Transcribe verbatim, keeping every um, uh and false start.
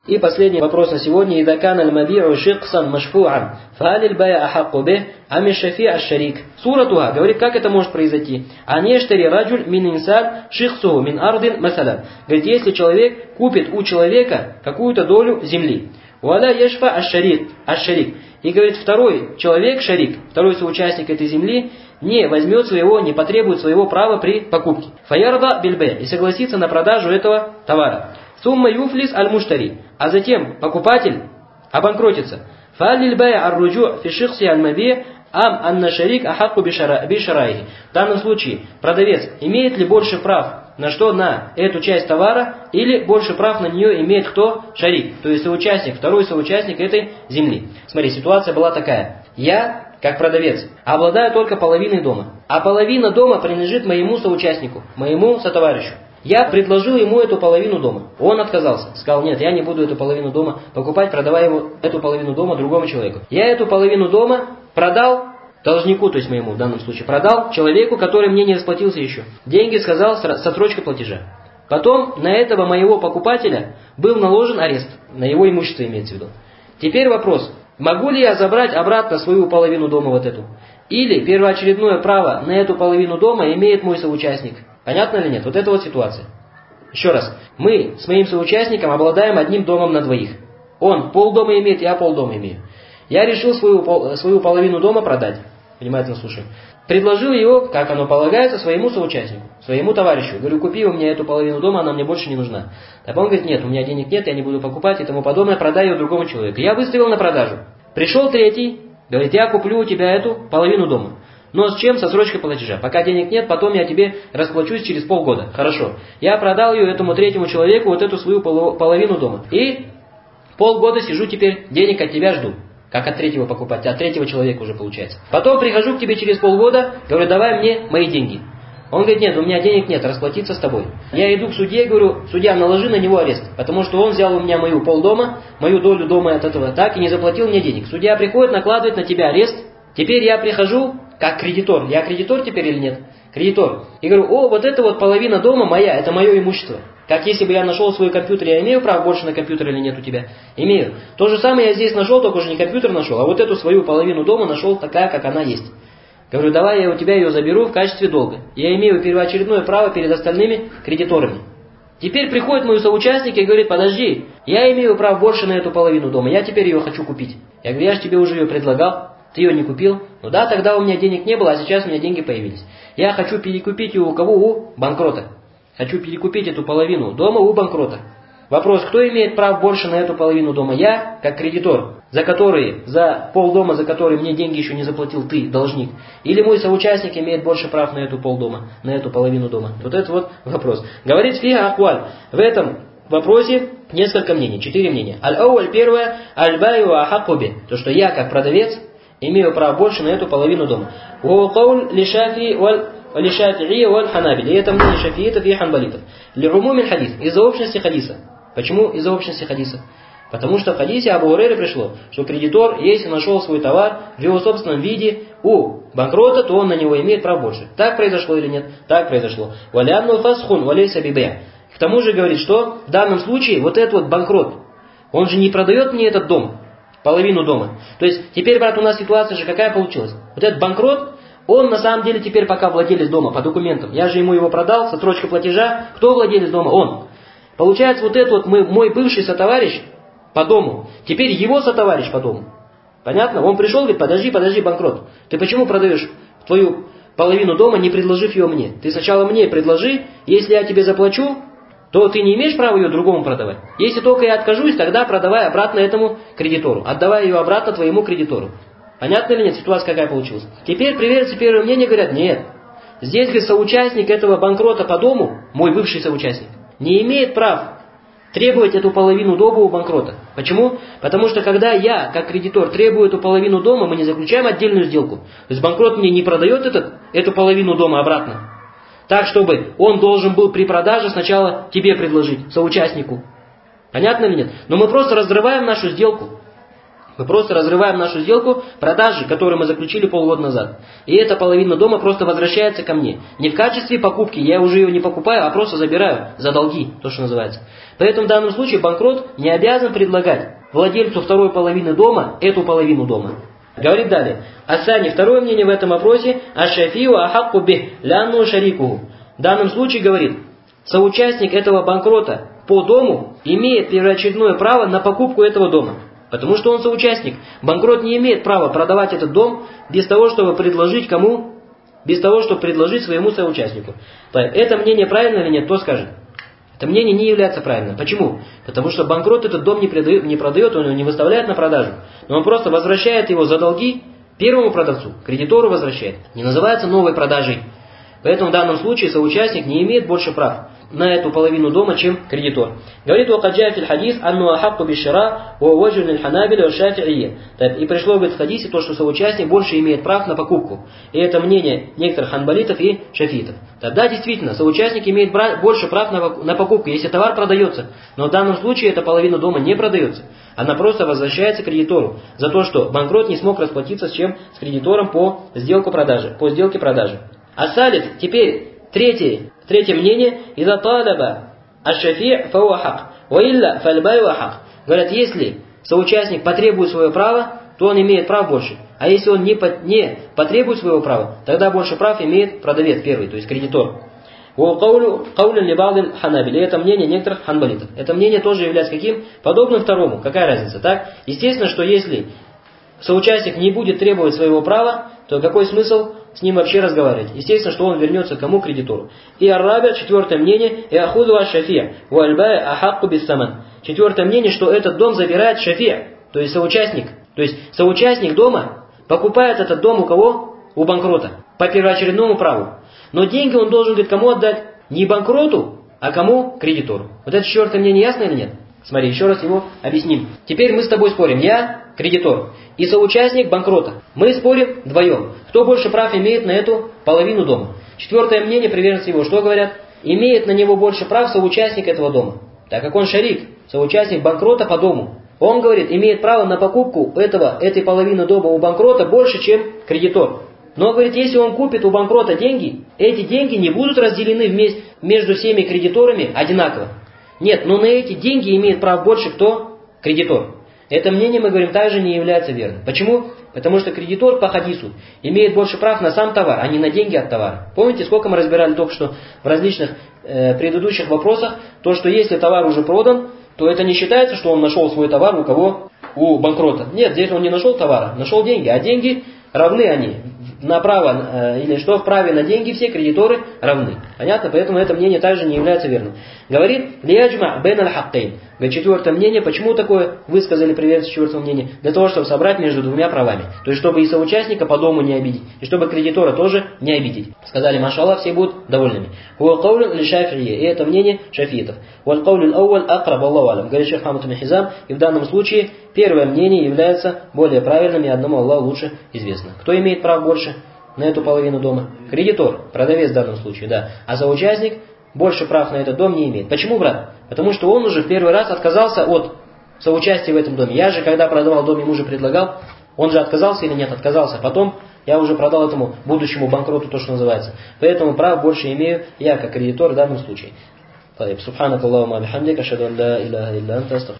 И последний вопрос на сегодня. Идакан аль-маби'у шиксан машфу'ан, фалиль бая ахакку бих, ами шафи аш-шарик. Сура Туха говорит, как это может произойти. Анештари раджуль мин инсан шиксу мин ардин масаля. Говорит, если человек купит у человека какую-то долю земли. Валя яшфа аш-шарик. аш-шарик. И говорит, второй человек, шарик, второй соучастник этой земли, не возьмет своего, не потребует своего права при покупке. Фаярда бильбе. И согласится на продажу этого товара. Сумма юфлис аль-муштари. А затем покупатель обанкротится. Фалиль бая ар-руджу фи шикси аль-маби ам анна шарик ахакку бишарайхи. В данном случае продавец имеет ли больше прав на что? На эту часть товара, или больше прав на нее имеет кто? Шарик. То есть соучастник, второй соучастник этой земли. Смотри, ситуация была такая. Я, как продавец, обладаю только половиной дома. А половина дома принадлежит моему соучастнику, моему сотоварищу. Я предложил ему эту половину дома. Он отказался. Сказал, нет, я не буду эту половину дома покупать, продавая ему эту половину дома другому человеку. Я эту половину дома продал должнику, то есть моему в данном случае, продал человеку, который мне не расплатился еще. Деньги, сказал, с отсрочкой платежа. Потом на этого моего покупателя был наложен арест. На его имущество имеется в виду. Теперь вопрос. Могу ли я забрать обратно свою половину дома вот эту? Или первоочередное право на эту половину дома имеет мой соучастник? Понятно или нет? Вот это вот ситуация. Еще раз. Мы с моим соучастником обладаем одним домом на двоих. Он полдома имеет, я полдома имею. Я решил свою, свою половину дома продать. Внимательно слушаем. Предложил его, как оно полагается, своему соучастнику, своему товарищу. Говорю, купи у меня эту половину дома, она мне больше не нужна. Так он говорит, нет, у меня денег нет, я не буду покупать и тому подобное, продай ее другому человеку. Я выставил на продажу. Пришел третий, говорит, я куплю у тебя эту половину дома. Но с чем? Со срочкой платежа. Пока денег нет, потом я тебе расплачусь через полгода. Хорошо. Я продал ее этому третьему человеку, вот эту свою половину дома. И полгода сижу теперь, денег от тебя жду. Как от третьего покупателя, от третьего человека уже получается. Потом прихожу к тебе через полгода, говорю, давай мне мои деньги. Он говорит, нет, у меня денег нет, расплатиться с тобой. Я иду к судье, говорю, судья, наложи на него арест. Потому что он взял у меня мою полдома, мою долю дома от этого, так, и не заплатил мне денег. Судья приходит, накладывает на тебя арест. Теперь я прихожу, как кредитор. Я кредитор теперь или нет? Кредитор. И говорю, о, вот эта вот половина дома моя, это мое имущество. Как если бы я нашел свой компьютер, я имею право больше на компьютер или нет у тебя? Имею. То же самое я здесь нашел, только уже не компьютер нашел, а вот эту свою половину дома нашел такая, как она есть. Говорю, давай я у тебя ее заберу в качестве долга. Я имею первоочередное право перед остальными кредиторами. Теперь приходит мой соучастник и говорит, подожди, я имею право больше на эту половину дома, я теперь ее хочу купить. Я говорю, я же тебе уже ее предлагал, ты ее не купил. Ну да, тогда у меня денег не было, а сейчас у меня деньги появились. Я хочу перекупить ее у кого? У банкрота. Хочу перекупить эту половину дома у банкрота. Вопрос, кто имеет право больше на эту половину дома? Я, как кредитор, за которые, за полдома, за который мне деньги еще не заплатил ты, должник. Или мой соучастник имеет больше прав на эту полдома, на эту половину дома. Вот это вот вопрос. Говорит фиха ахваль. В этом вопросе несколько мнений, четыре мнения. Аль-ауль, первое, аль-баю ахакуби. То, что я, как продавец, имею право больше на эту половину дома. Уакауль лишафи валь лишафии валь ханабили. И это мнение шафиитов и ханбалитов. Лирумумин хадис. Из-за общности хадиса. Почему из-за общности хадиса? Потому что в хадисе Абу Хурайры пришло, что кредитор, если нашел свой товар в его собственном виде у банкрота, то он на него имеет право больше. Так произошло или нет? Так произошло. Валянну фасхун валейса бибея. К тому же говорит, что в данном случае вот этот вот банкрот, он же не продает мне этот дом, половину дома. То есть теперь, брат, у нас ситуация же какая получилась? Вот этот банкрот, он на самом деле теперь пока владелец дома по документам. Я же ему его продал с отсрочкой платежа. Кто владелец дома? Он. Получается, вот этот вот мой, мой бывший сотоварищ по дому, теперь его сотоварищ по дому. Понятно? Он пришел и говорит, подожди, подожди, банкрот. Ты почему продаешь твою половину дома, не предложив ее мне? Ты сначала мне предложи, если я тебе заплачу, то ты не имеешь права ее другому продавать. Если только я откажусь, тогда продавай обратно этому кредитору. Отдавай ее обратно твоему кредитору. Понятно или нет? Ситуация какая получилась? Теперь приверженцы первого мнения говорят, нет. Здесь, говорит, соучастник этого банкрота по дому, мой бывший соучастник, не имеет прав требовать эту половину дома у банкрота. Почему? Потому что когда я, как кредитор, требую эту половину дома, мы не заключаем отдельную сделку. То есть банкрот мне не продает этот, эту половину дома обратно. Так, чтобы он должен был при продаже сначала тебе предложить, соучастнику. Понятно или нет? Но мы просто разрываем нашу сделку. Мы просто разрываем нашу сделку продажи, которую мы заключили полгода назад. И эта половина дома просто возвращается ко мне. Не в качестве покупки, я уже ее не покупаю, а просто забираю за долги, то, что называется. Поэтому в данном случае банкрот не обязан предлагать владельцу второй половины дома эту половину дома. Говорит далее. Асани, второе мнение в этом вопросе, аш-шафию ахакку бих лянну шарикуху. В данном случае говорит, соучастник этого банкрота по дому имеет первоочередное право на покупку этого дома. Потому что он соучастник. Банкрот не имеет права продавать этот дом без того, чтобы предложить кому? Без того, чтобы предложить своему соучастнику. Это мнение правильно или нет? Кто скажет? Это мнение не является правильным. Почему? Потому что банкрот этот дом не продает, не продает, он его не выставляет на продажу. Но он просто возвращает его за долги первому продавцу, кредитору возвращает. Не называется новой продажей. Поэтому в данном случае соучастник не имеет больше прав на эту половину дома, чем кредитор. Говорит Уакаджа фил хадис, анну ахакку бишара, уаваджу лиль ханабиля ва шафи'ия. И пришло говорит, в хадисе то, что соучастник больше имеет прав на покупку. И это мнение некоторых ханбалитов и шафитов. Тогда действительно, соучастник имеет больше прав на, на покупку, если товар продается. Но в данном случае эта половина дома не продается. Она просто возвращается кредитору за то, что банкрот не смог расплатиться с чем? С кредитором по сделку продажи, по сделке продажи. А салит, теперь третье, третье мнение, «Иза талаба аш-шафи' фауа хак, ва илля фальбай ва хак». Говорят, если соучастник потребует свое право, то он имеет прав больше. А если он не, не потребует своего права, тогда больше прав имеет продавец первый, то есть кредитор. И это мнение некоторых ханбалитов. Это мнение тоже является каким? Подобным второму. Какая разница? Так? Естественно, что если соучастник не будет требовать своего права, то какой смысл с ним вообще разговаривать? Естественно, что он вернется к кому? Кредитору. И аррабия, четвертое мнение, и ахуду аш-шафия, ва альбая ахакку бис-саман. Четвертое мнение, что этот дом забирает шафия, то есть соучастник. То есть соучастник дома покупает этот дом у кого? У банкрота. По первоочередному праву. Но деньги он должен, говорит, кому отдать? Не банкроту, а кому? Кредитору. Вот это четвертое мнение ясно или нет? Смотри, еще раз его объясним. Теперь мы с тобой спорим. Я кредитор и соучастник банкрота. Мы спорим вдвоем. Кто больше прав имеет на эту половину дома? Четвертое мнение приверженцы его. Что говорят? Имеет на него больше прав соучастник этого дома. Так как он шарик, соучастник банкрота по дому. Он, говорит, имеет право на покупку этого, этой половины дома у банкрота больше, чем кредитор. Но, говорит, если он купит у банкрота деньги, эти деньги не будут разделены вместе, между всеми кредиторами одинаково. Нет, но на эти деньги имеет право больше кто? Кредитор. Это мнение, мы говорим, также не является верным. Почему? Потому что кредитор по хадису имеет больше прав на сам товар, а не на деньги от товара. Помните, сколько мы разбирали только что в различных э, предыдущих вопросах, то, что если товар уже продан, то это не считается, что он нашел свой товар у кого? У банкрота. Нет, здесь он не нашел товара, нашел деньги, а деньги равны они. На право, э, или что в праве на деньги все кредиторы равны. Понятно? Поэтому это мнение также не является верным. Говорит, лияджма бен аль-хактейн. Четвертое мнение. Почему такое высказали приверженцы четвертого мнения? Для того, чтобы собрать между двумя правами. То есть, чтобы и соучастника по дому не обидеть, и чтобы кредитора тоже не обидеть. Сказали, машаллах, все будут довольными. И это мнение шафиитов. Говорит шейх Хамад ибн Хизам, и в данном случае первое мнение является более правильным, и одному Аллаху лучше известно. Кто имеет право больше на эту половину дома? Кредитор, продавец в данном случае, да. А соучастник больше прав на этот дом не имеет. Почему, брат? Потому что он уже в первый раз отказался от соучастия в этом доме. Я же, когда продавал дом, ему же предлагал, он же отказался или нет? Отказался. Потом я уже продал этому будущему банкроту то, что называется. Поэтому прав больше имею я, как кредитор в данном случае. Субханак Аллахумма бихамдик, ашхаду ан ла иляха илля анта, астагфирука.